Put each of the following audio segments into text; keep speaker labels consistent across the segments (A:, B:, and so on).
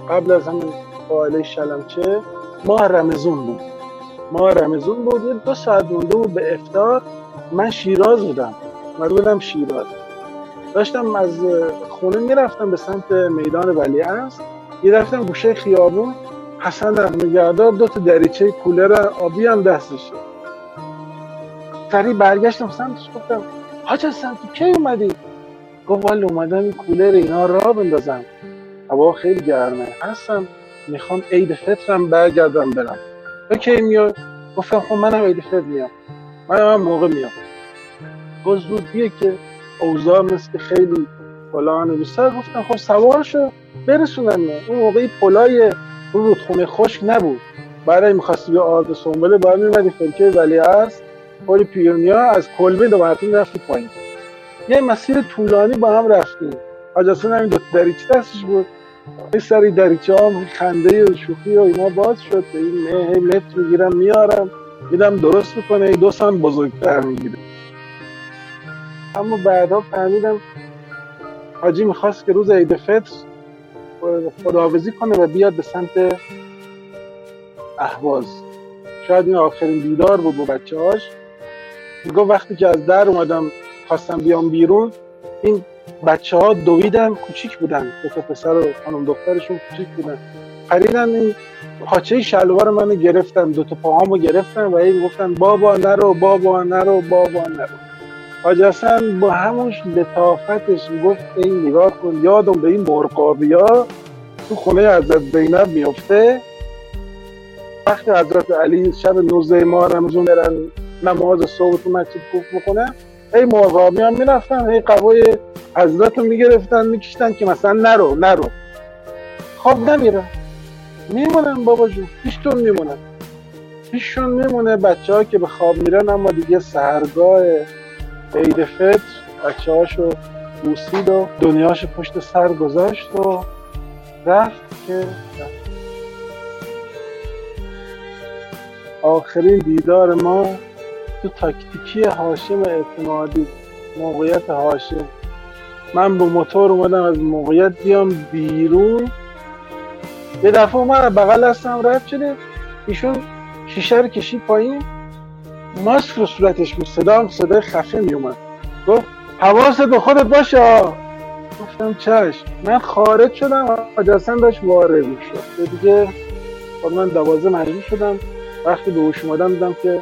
A: قبل از همین فاعله شلمچه ماه رمضون بود. یه 2 ساعت مونده بود به افطار. من شیراز بودم، بودم شیراز. داشتم از خونه میرفتم به سمت میدان ولیعصر. یه رفتم گوشه خیابون، حسن نغمه‌گردار 2 تا دریچه کولر آبی هم دستشه. سریع برگشتم سمتش، گفتم حاج حسن تو کی اومدی؟ گفت والا اومدم این کولر اینا راه بندازم، هوا خیلی گرمه، هستم میخوام عید فطرم برگردم برم. تو کی میای؟ گفتم خب منم عید فطر میام، منم موقع میام. گفت زود بیا که اوضاع مثل خیلی فلان بیسار. گفتم خب سوار شو برسونم. اون موقعی پلای رودخونه خشک نبود، برای میخواستی به آرد سنبله باید میمدی فلکه ولیعصر، پل پیونیا، از کلبه دو مرتین رفتی پایین. یه مسیر طولانی با هم رفتیم. حاج حسن همین 2 دریچه دستش بود، یه سری دریچه ها خنده و شوخی و اینا باز شد. به این متر میگیرم میارم میدم درست میکنه، 2 سانت بزرگتر میگیره. اما بعدا فهمیدم حاجی میخواست که روز عید فطر خداحافظی کنه و بیاد به سمت اهواز. شاید این آخرین دیدار بود با بچه‌هاش. میگه وقتی که از در اومدم خواستم بیام بیرون، این بچه‌ها دویدن، کوچیک بودن، 2 تا پسر و خانم دخترشون کوچیک بودن، پریدن این پاچه شلوار منو گرفتن، 2 تا پاهامو گرفتن و این گفتن بابا نرو، بابا نرو، بابا نرو. حاج حسن با همون لطافتش میگفت این نگاه کن، یادم به این مرغابیا تو خونه حضرت زینب میفته. وقتی حضرت علی شب 19 ماه رمضان برن نماز صبح تو مسجد کوف میکنن، ای مرغابی هم میرفتن ای قبای حضرت رو میگرفتن میکشتن که مثلا نرو. خواب نمیرن، میمونن بابا جون، پیشتون میمونه. بچه ها که به خواب میرن، اما دیگه سحرگاه عید فطر بچه هاشو بوسید و دنیاشو پشت سر گذاشت و رفت که آخرین دیدار ما تو تاکتیکی هاشم اعتمادی، موقعیت هاشم. من با موتور اومدم از موقعیت بیام بیرون، یه دفعه اومد بغل دستم رد شده، ایشون شیشه رو کشید پایین، ماسک رو صورتش بود، صدای خفه میومد، گفت حواست به خودت باشه. گفتم چشم. من خارج شدم، حاج حسن داشت وارد میشد دیگه. خب من 12 مجبور شدم. وقتی به هوش اومدم دیدم که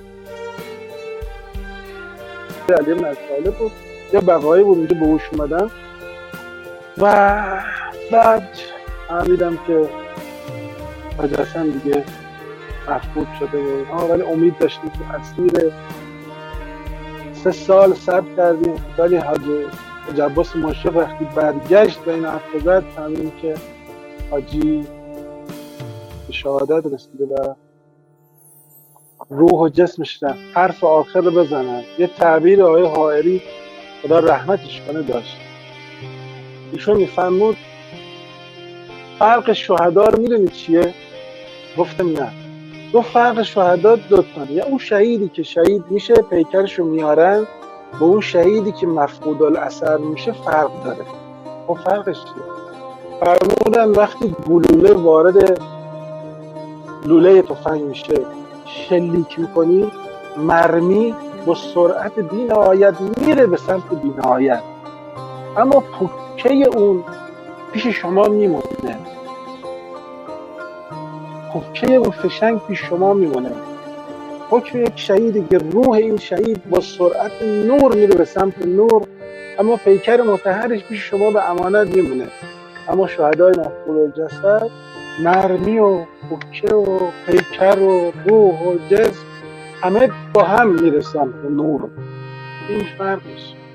A: علی بن ابی طالب بود یا بقایی بود اونجا به هوش اومدم و بعد فهمیدم که حاج حسن دیگه مفقود شده بود. ولی امید داشتیم که اسیر 3 سال صبر کردیم، ولی حاج عباس مشرف وقتی برگشت بین حرف زد فهمیدیم که حاجی به شهادت رسیده و روح و جسمش رفت. حرف آخر رو بزنن. یه تعبیر آقای حائری خدا رحمتش کنه داشت، ایشون میفرمود فرق شهدا رو میدونید چیه؟ گفتم نه. گفت فرق شهدا 2 تا، یا اون شهیدی که شهید میشه پیکرشو میارن با اون شهیدی که مفقود الاثر میشه فرق داره. خب فرقش چیه؟ فرمودن وقتی گلوله وارد لوله تفنگ میشه شلیک میکنی، مرمی با سرعت بی‌نهایت میره به سمت بی‌نهایت، اما پوکه اون پیش شما میمونه، پوکه اون فشنگ پیش شما میمونه. حکم یک شهیدی که روح این شهید با سرعت نور میره به سمت نور، اما پیکر مطهرش پیش شما به امانت میمونه. اما شهدای مفقود الجسد نرمی و پوکه و پیکر و روح و جسم همه با هم میرسن به نور. این فرقش.